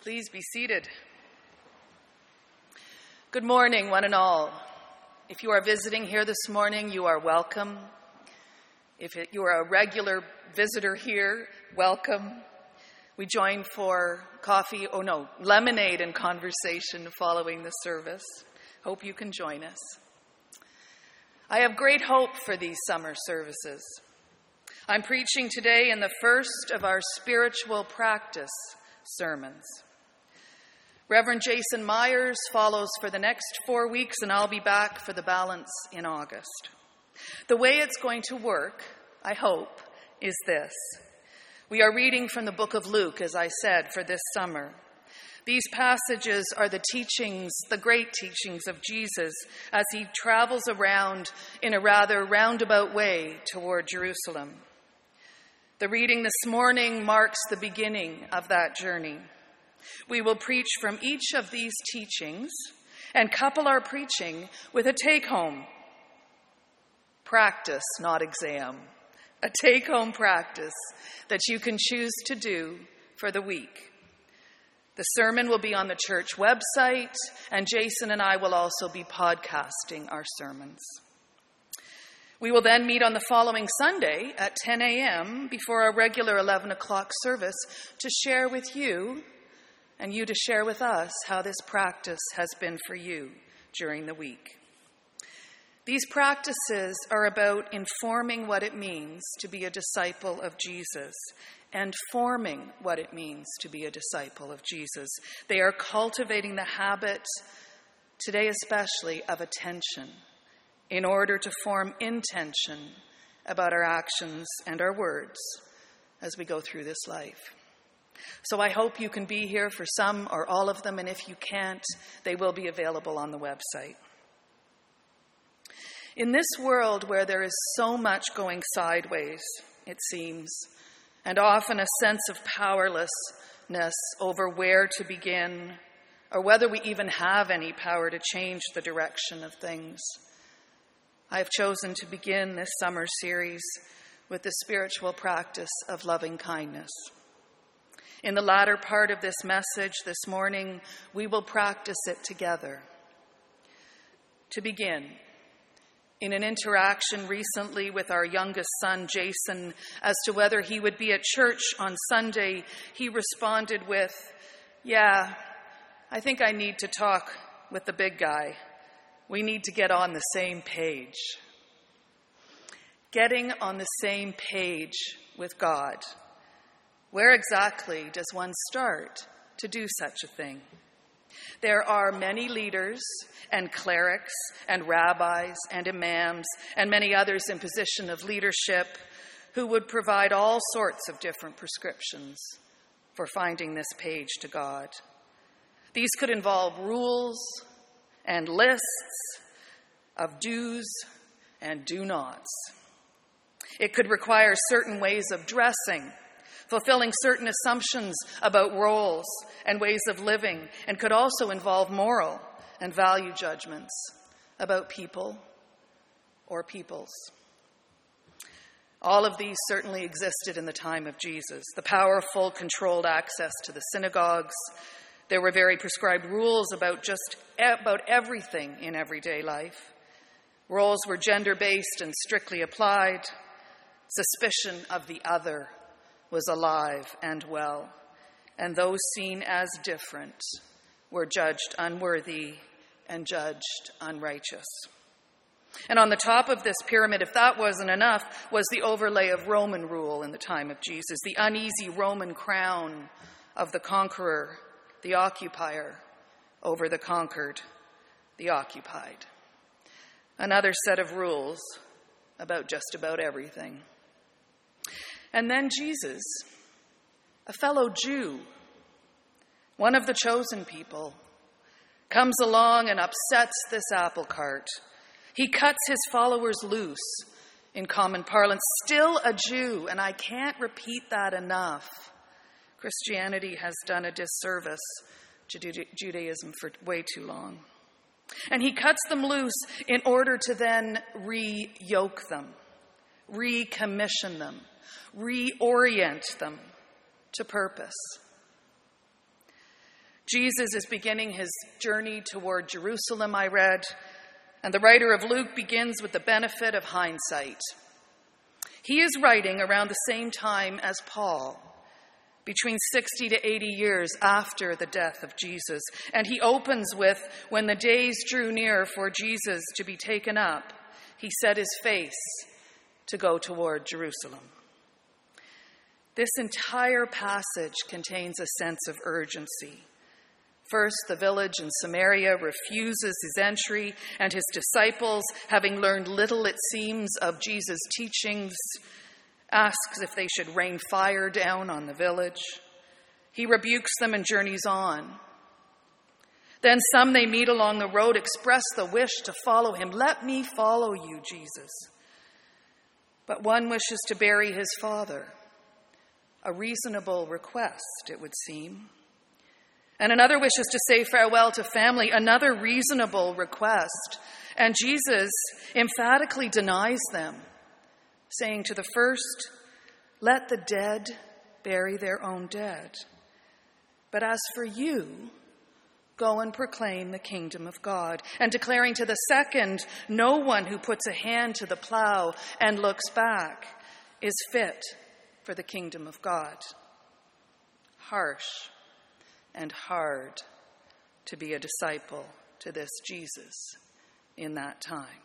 Please be seated. Good morning, one and all. If you are visiting here this morning, you are welcome. If you are a regular visitor here, welcome. We join for lemonade and conversation following the service. Hope you can join us. I have great hope for these summer services. I'm preaching today in the first of our spiritual practice sermons. Reverend Jason Myers follows for the next 4 weeks, and I'll be back for the balance in August. The way it's going to work, I hope, is this. We are reading from the book of Luke, as I said, for this summer. These passages are the teachings, the great teachings of Jesus as he travels around in a rather roundabout way toward Jerusalem. The reading this morning marks the beginning of that journey. We will preach from each of these teachings and couple our preaching with a take-home practice, not exam. A take-home practice that you can choose to do for the week. The sermon will be on the church website, and Jason and I will also be podcasting our sermons. We will then meet on the following Sunday at 10 a.m. before our regular 11 o'clock service to share with you and you to share with us how this practice has been for you during the week. These practices are about informing what it means to be a disciple of Jesus and forming what it means to be a disciple of Jesus. They are cultivating the habit, today especially, of attention in order to form intention about our actions and our words as we go through this life. So I hope you can be here for some or all of them, and if you can't, they will be available on the website. In this world where there is so much going sideways, it seems, and often a sense of powerlessness over where to begin, or whether we even have any power to change the direction of things, I have chosen to begin this summer series with the spiritual practice of loving kindness. In the latter part of this message this morning, we will practice it together. To begin, in an interaction recently with our youngest son, Jason, as to whether he would be at church on Sunday, he responded with, "Yeah, I think I need to talk with the big guy. We need to get on the same page." Getting on the same page with God. Where exactly does one start to do such a thing? There are many leaders and clerics and rabbis and imams and many others in position of leadership who would provide all sorts of different prescriptions for finding this page to God. These could involve rules and lists of do's and do-nots. It could require certain ways of dressing, fulfilling certain assumptions about roles and ways of living, and could also involve moral and value judgments about people or peoples. All of these certainly existed in the time of Jesus. The powerful, controlled access to the synagogues. There were very prescribed rules about everything in everyday life. Roles were gender-based and strictly applied. Suspicion of the other was alive and well, and those seen as different were judged unworthy and judged unrighteous. And on the top of this pyramid, if that wasn't enough, was the overlay of Roman rule in the time of Jesus, the uneasy Roman crown of the conqueror, the occupier, over the conquered, the occupied. Another set of rules about just about everything. And then Jesus, a fellow Jew, one of the chosen people, comes along and upsets this apple cart. He cuts his followers loose, in common parlance. Still a Jew, and I can't repeat that enough. Christianity has done a disservice to Judaism for way too long. And he cuts them loose in order to then re-yoke them, recommission them, reorient them to purpose. Jesus is beginning his journey toward Jerusalem, I read, and the writer of Luke begins with the benefit of hindsight. He is writing around the same time as Paul, between 60 to 80 years after the death of Jesus. And he opens with, when the days drew near for Jesus to be taken up, he set his face to go toward Jerusalem. This entire passage contains a sense of urgency. First, the village in Samaria refuses his entry, and his disciples, having learned little, it seems, of Jesus' teachings, asks if they should rain fire down on the village. He rebukes them and journeys on. Then some they meet along the road express the wish to follow him. "Let me follow you, Jesus." But one wishes to bury his father. A reasonable request, it would seem. And another wishes to say farewell to family, another reasonable request. And Jesus emphatically denies them, saying to the first, "Let the dead bury their own dead. But as for you, go and proclaim the kingdom of God." And declaring to the second, "No one who puts a hand to the plow and looks back is fit for the kingdom of God." Harsh and hard to be a disciple to this Jesus in that time.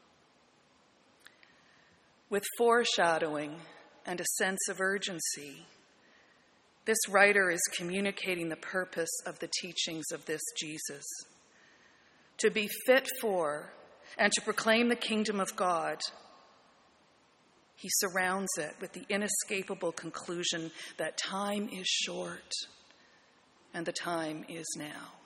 With foreshadowing and a sense of urgency, this writer is communicating the purpose of the teachings of this Jesus. To be fit for and to proclaim the kingdom of God, he surrounds it with the inescapable conclusion that time is short and the time is now.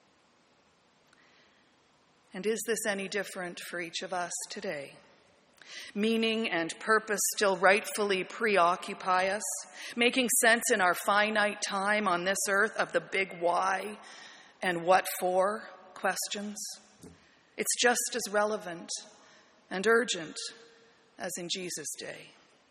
And is this any different for each of us today? Meaning and purpose still rightfully preoccupy us, making sense in our finite time on this earth of the big why and what for questions. It's just as relevant and urgent as in Jesus' day.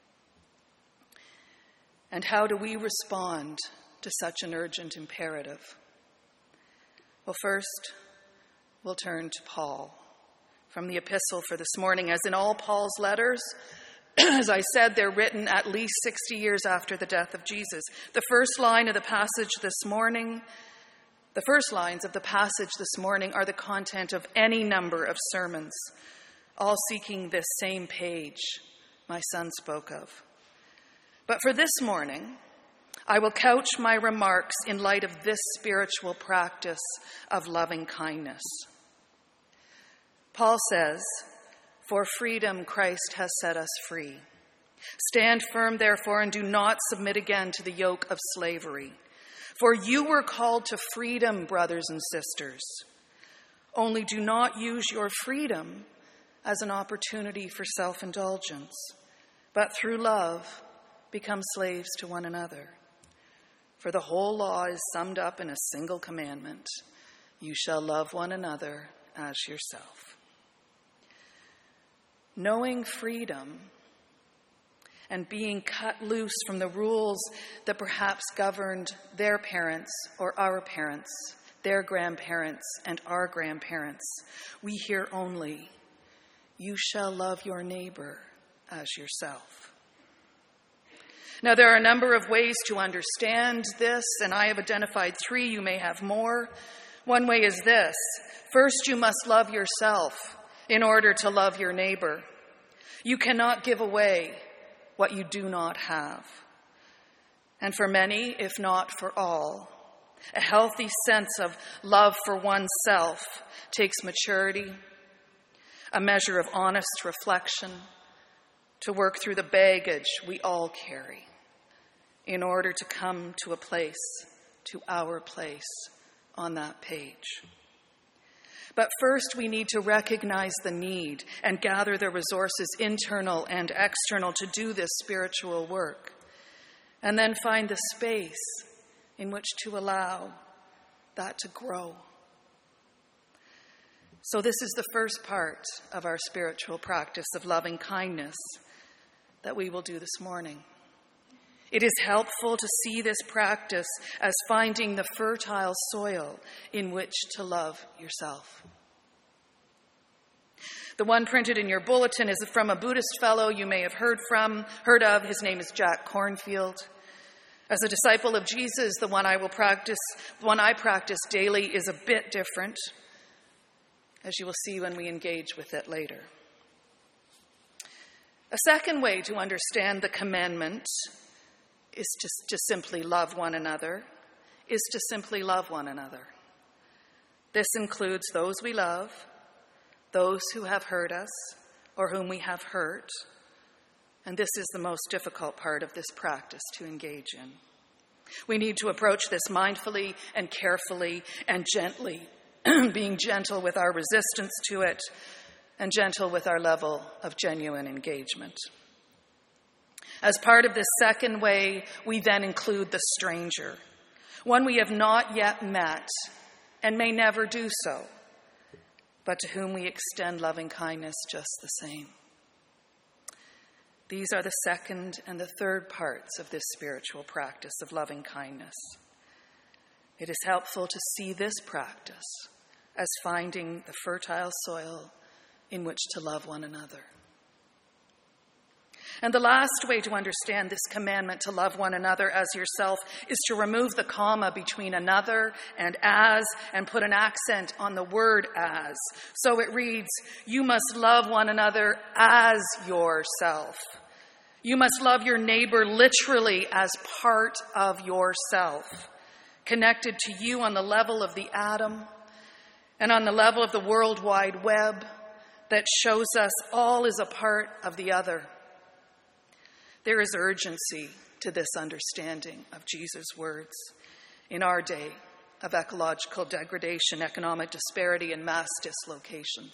And how do we respond to such an urgent imperative? Well, first, we'll turn to Paul from the epistle for this morning. As in all Paul's letters, as I said, they're written at least 60 years after the death of Jesus. The first lines of the passage this morning are the content of any number of sermons, all seeking this same page my son spoke of. But for this morning, I will couch my remarks in light of this spiritual practice of loving kindness. Paul says, "For freedom Christ has set us free. Stand firm, therefore, and do not submit again to the yoke of slavery. For you were called to freedom, brothers and sisters. Only do not use your freedom as an opportunity for self-indulgence, but through love become slaves to one another. For the whole law is summed up in a single commandment: you shall love one another as yourself." Knowing freedom and being cut loose from the rules that perhaps governed their parents or our parents, their grandparents and our grandparents, we hear only, "You shall love your neighbor as yourself." Now, there are a number of ways to understand this, and I have identified three. You may have more. One way is this: first, you must love yourself in order to love your neighbor. You cannot give away what you do not have. And for many, if not for all, a healthy sense of love for oneself takes maturity, a measure of honest reflection, to work through the baggage we all carry in order to come to our place on that page. But first, we need to recognize the need and gather the resources, internal and external, to do this spiritual work, and then find the space in which to allow that to grow. So this is the first part of our spiritual practice of loving kindness that we will do this morning. It is helpful to see this practice as finding the fertile soil in which to love yourself. The one printed in your bulletin is from a Buddhist fellow you may have heard of. His name is Jack Kornfield. As a disciple of Jesus, the one I practice daily is a bit different, as you will see when we engage with it later. A second way to understand the commandment is to simply love one another, is to simply love one another. This includes those we love, those who have hurt us or whom we have hurt, and this is the most difficult part of this practice to engage in. We need to approach this mindfully and carefully and gently, being gentle with our resistance to it and gentle with our level of genuine engagement. As part of this second way, we then include the stranger, one we have not yet met and may never do so, but to whom we extend loving kindness just the same. These are the second and the third parts of this spiritual practice of loving kindness. It is helpful to see this practice as finding the fertile soil in which to love one another. And the last way to understand this commandment to love one another as yourself is to remove the comma between another and as and put an accent on the word as. So it reads, you must love one another as yourself. You must love your neighbor literally as part of yourself, connected to you on the level of the atom and on the level of the World Wide Web that shows us all is a part of the other. There is urgency to this understanding of Jesus' words in our day of ecological degradation, economic disparity, and mass dislocations.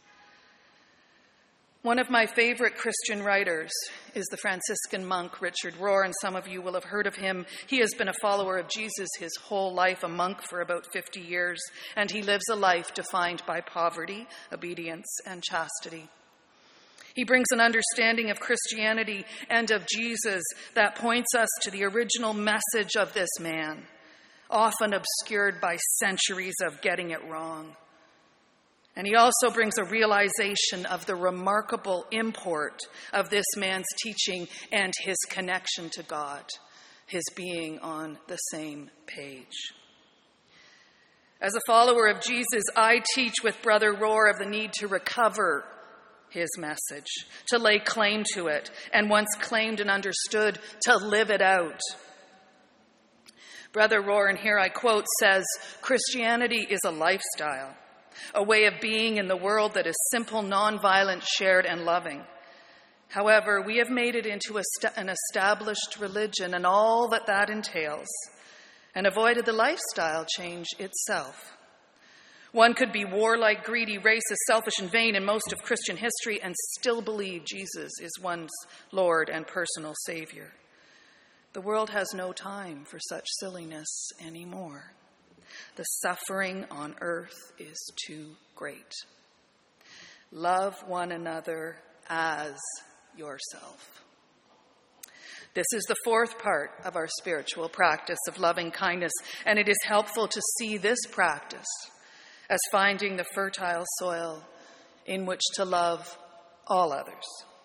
One of my favorite Christian writers is the Franciscan monk Richard Rohr, and some of you will have heard of him. He has been a follower of Jesus his whole life, a monk for about 50 years, and he lives a life defined by poverty, obedience, and chastity. He brings an understanding of Christianity and of Jesus that points us to the original message of this man, often obscured by centuries of getting it wrong. And he also brings a realization of the remarkable import of this man's teaching and his connection to God, his being on the same page. As a follower of Jesus, I teach with Brother Rohr of the need to recover his message, to lay claim to it, and once claimed and understood, to live it out. Brother Rohr, and here I quote, says, Christianity is a lifestyle, a way of being in the world that is simple, nonviolent, shared, and loving. However, we have made it into an established religion and all that entails, and avoided the lifestyle change itself. One could be warlike, greedy, racist, selfish, and vain in most of Christian history and still believe Jesus is one's Lord and personal Savior. The world has no time for such silliness anymore. The suffering on earth is too great. Love one another as yourself. This is the fourth part of our spiritual practice of loving kindness, and it is helpful to see this practice as finding the fertile soil in which to love all others.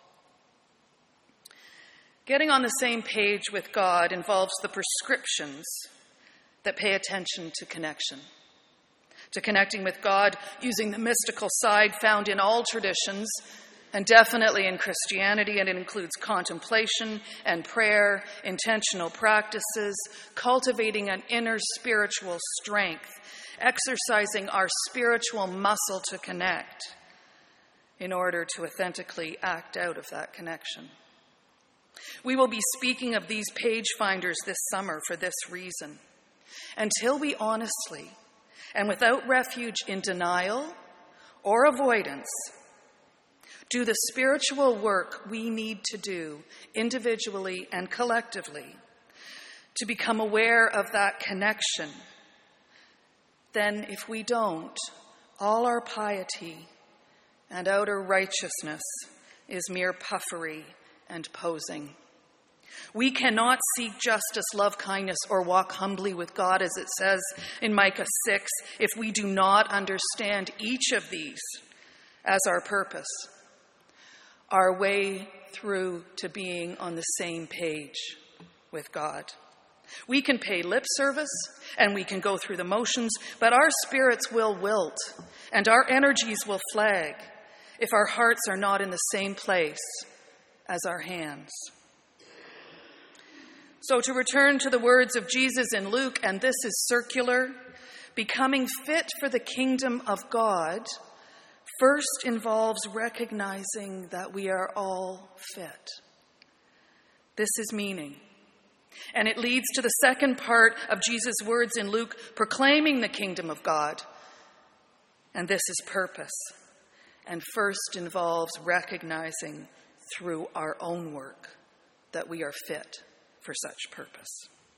Getting on the same page with God involves the prescriptions that pay attention to connection, to connecting with God using the mystical side found in all traditions, and definitely in Christianity, and it includes contemplation and prayer, intentional practices, cultivating an inner spiritual strength, exercising our spiritual muscle to connect in order to authentically act out of that connection. We will be speaking of these page finders this summer for this reason. Until we honestly and without refuge in denial or avoidance do the spiritual work we need to do individually and collectively to become aware of that connection, then if we don't, all our piety and outer righteousness is mere puffery and posing. We cannot seek justice, love kindness, or walk humbly with God, as it says in Micah 6, if we do not understand each of these as our purpose, our way through to being on the same page with God. We can pay lip service and we can go through the motions, but our spirits will wilt and our energies will flag if our hearts are not in the same place as our hands. So to return to the words of Jesus in Luke, and this is circular, becoming fit for the kingdom of God first involves recognizing that we are all fit. This is meaning. And it leads to the second part of Jesus' words in Luke, proclaiming the kingdom of God. And this is purpose. And first involves recognizing through our own work that we are fit for such purpose.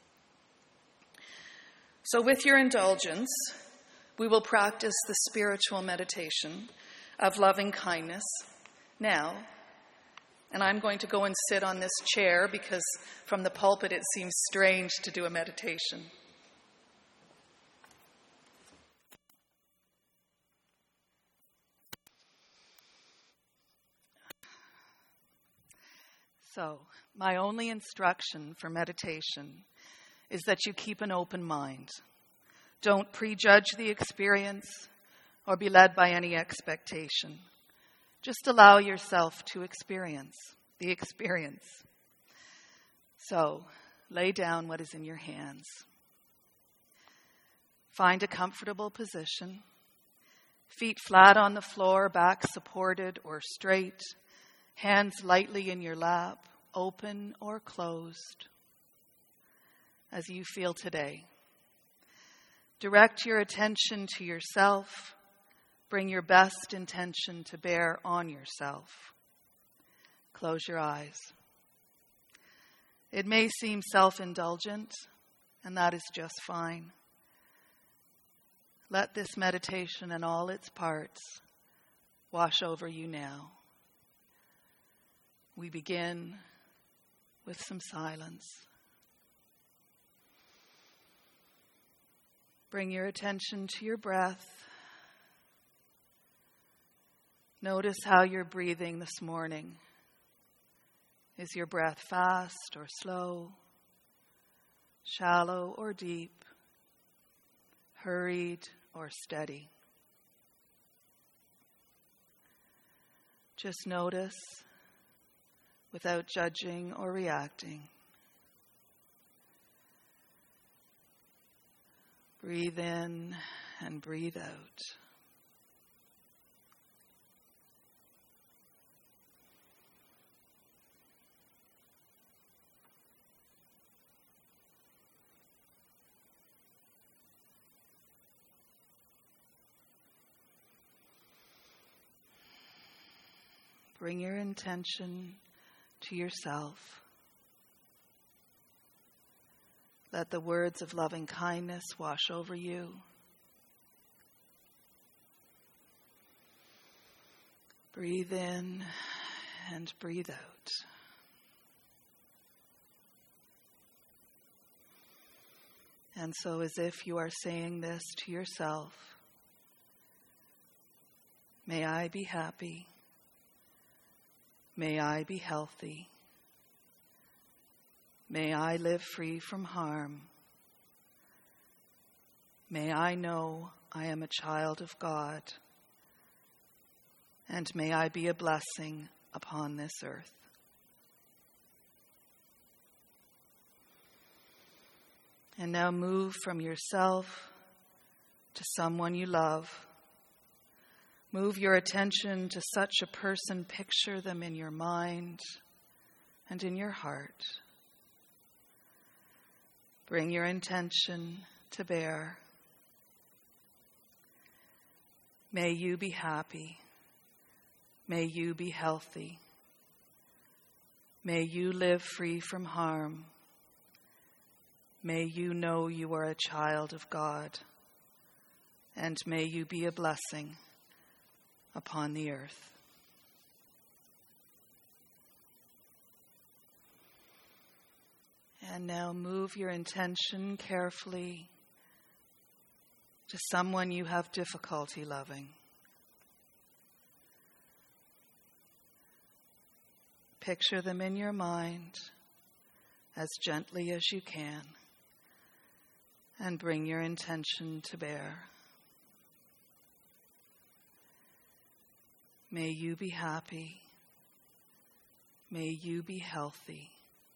So with your indulgence, we will practice the spiritual meditation of loving kindness now. And I'm going to go and sit on this chair because from the pulpit it seems strange to do a meditation. So, my only instruction for meditation is that you keep an open mind. Don't prejudge the experience or be led by any expectation. Just allow yourself to experience the experience. So, lay down what is in your hands. Find a comfortable position. Feet flat on the floor, back supported or straight. Hands lightly in your lap, open or closed, as you feel today. Direct your attention to yourself. Bring your best intention to bear on yourself. Close your eyes. It may seem self-indulgent, and that is just fine. Let this meditation and all its parts wash over you now. We begin with some silence. Bring your attention to your breath. Notice how you're breathing this morning. Is your breath fast or slow, shallow or deep, hurried or steady? Just notice without judging or reacting. Breathe in and breathe out. Bring your intention to yourself. Let the words of loving kindness wash over you. Breathe in and breathe out. And so, as if you are saying this to yourself, may I be happy. May I be healthy. May I live free from harm. May I know I am a child of God. And may I be a blessing upon this earth. And now move from yourself to someone you love. Move your attention to such a person. Picture them in your mind and in your heart. Bring your intention to bear. May you be happy. May you be healthy. May you live free from harm. May you know you are a child of God. And may you be a blessing upon the earth. And now move your intention carefully to someone you have difficulty loving. Picture them in your mind as gently as you can, and bring your intention to bear. May you be happy. May you be healthy.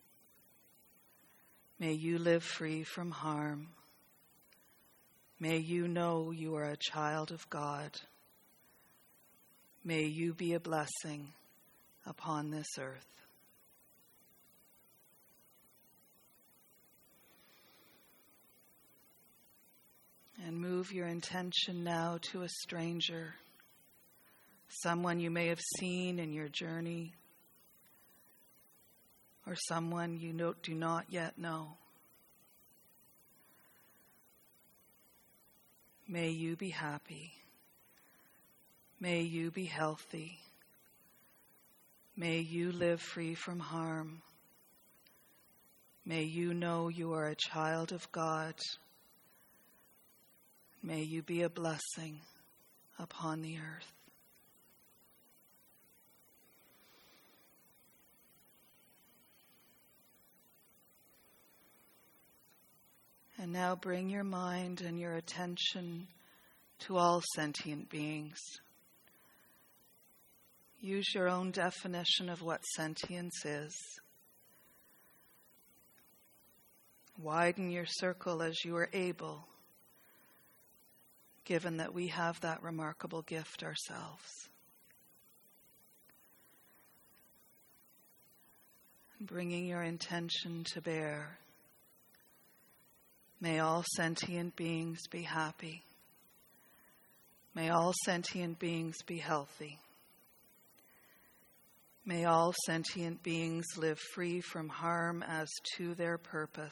May you live free from harm. May you know you are a child of God. May you be a blessing upon this earth. And move your intention now to a stranger, someone you may have seen in your journey, or someone you do not yet know. May you be happy. May you be healthy. May you live free from harm. May you know you are a child of God. May you be a blessing upon the earth. And now bring your mind and your attention to all sentient beings. Use your own definition of what sentience is. Widen your circle as you are able, given that we have that remarkable gift ourselves. Bringing your intention to bear. May all sentient beings be happy. May all sentient beings be healthy. May all sentient beings live free from harm as to their purpose.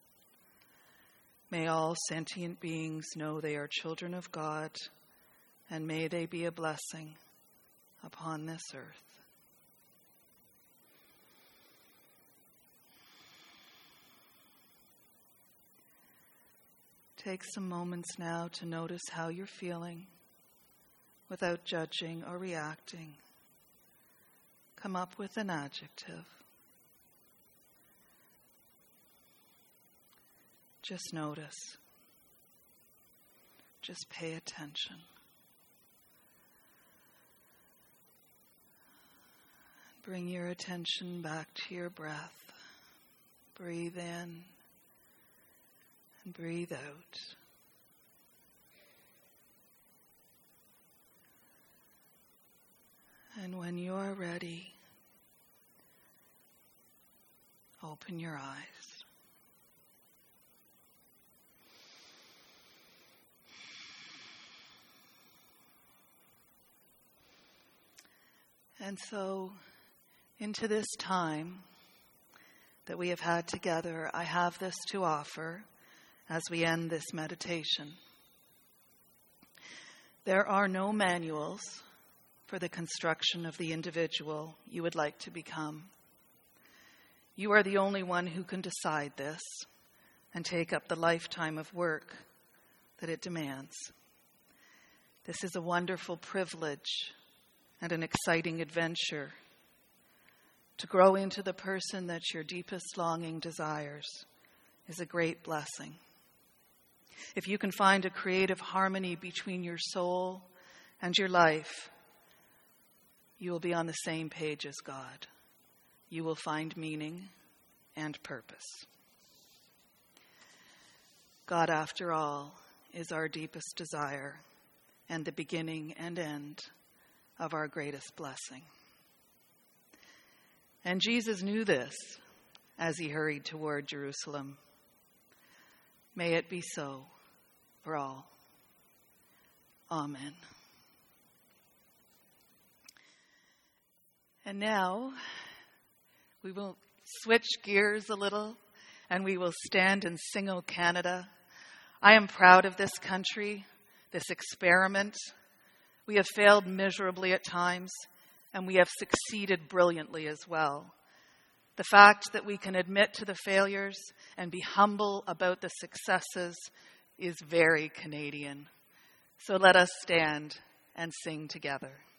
May all sentient beings know they are children of God, and may they be a blessing upon this earth. Take some moments now to notice how you're feeling without judging or reacting. Come up with an adjective. Just notice. Just pay attention. Bring your attention back to your breath. Breathe in and breathe out. And when you are ready, open your eyes. And so, into this time that we have had together, I have this to offer as we end this meditation. There are no manuals for the construction of the individual you would like to become. You are the only one who can decide this and take up the lifetime of work that it demands. This is a wonderful privilege and an exciting adventure to grow into the person that your deepest longing desires is a great blessing. If you can find a creative harmony between your soul and your life, you will be on the same page as God. You will find meaning and purpose. God, after all, is our deepest desire and the beginning and end of our greatest blessing. And Jesus knew this as he hurried toward Jerusalem. May it be so for all. Amen. And now we will switch gears a little and we will stand and sing O Canada. I am proud of this country, this experiment. We have failed miserably at times, and we have succeeded brilliantly as well. The fact that we can admit to the failures and be humble about the successes is very Canadian. So let us stand and sing together.